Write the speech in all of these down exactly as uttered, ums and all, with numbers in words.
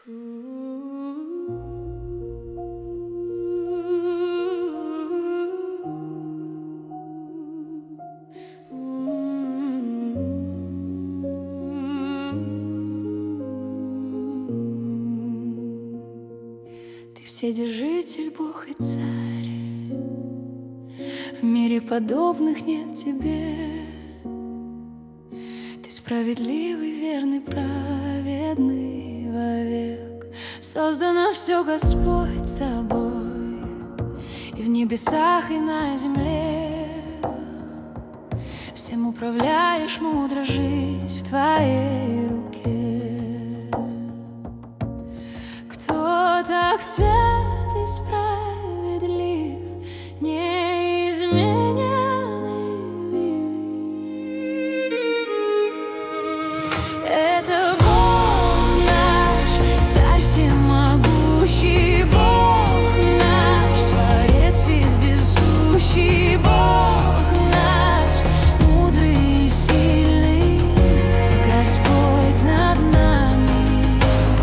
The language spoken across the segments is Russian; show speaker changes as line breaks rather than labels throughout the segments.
Ты вседержитель, Бог и Царь, в мире подобных нет тебе. Ты справедливый, верный, праведный вовек. Создано все, Господь, с тобой, и в небесах, и на земле. Всем управляешь, мудро жизнь в твоей руке. Кто так свят и справедлив, неизмененный велик? Это Бог наш, Царь всемогущий, Бог наш, Творец вездесущий, Бог наш, мудрый и сильный, Господь над нами.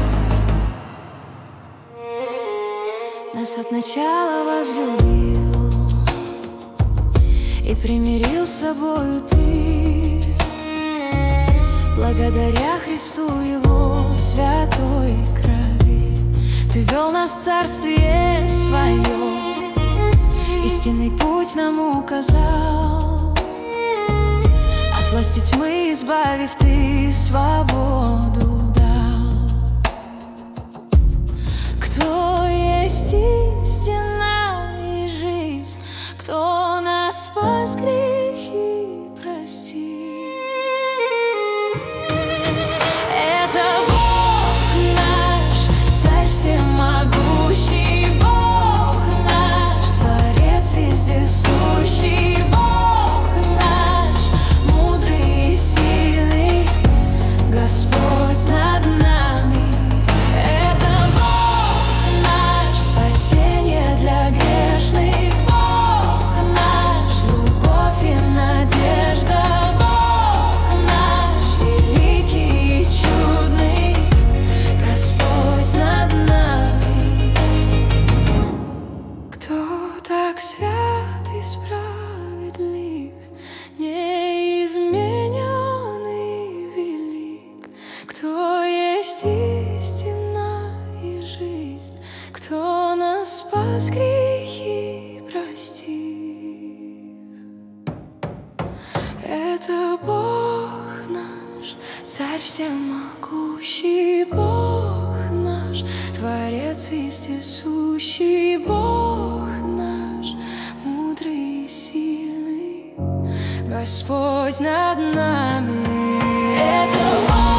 Нас от начала возлюбил и примирил с собою Ты. Благодаря Христу Его святой крови Ты вел нас в Царствие Свое, истинный путь нам указал. От власти тьмы избавив, Ты свободу дал. Кто есть истина и жизнь, кто нас спас, грехи простил? Это Бог наш, Царь всемогущий, Бог наш, Творец вездесущий, Бог наш, мудрый и сильный, Господь над нами. Это Бог наш, спасение для грешных, Бог наш, любовь и надежда, Бог наш, великий и чудный, Господь над нами. Кто так свят и справедлив, неизмененный велик? Кто есть истина и жизнь, кто нас спас, грехи простив? Это Бог наш, Царь всемогущий, Бог наш, Творец вездесущий, Бог наш, мудрый и сильный, Господь над нами. Это Бог.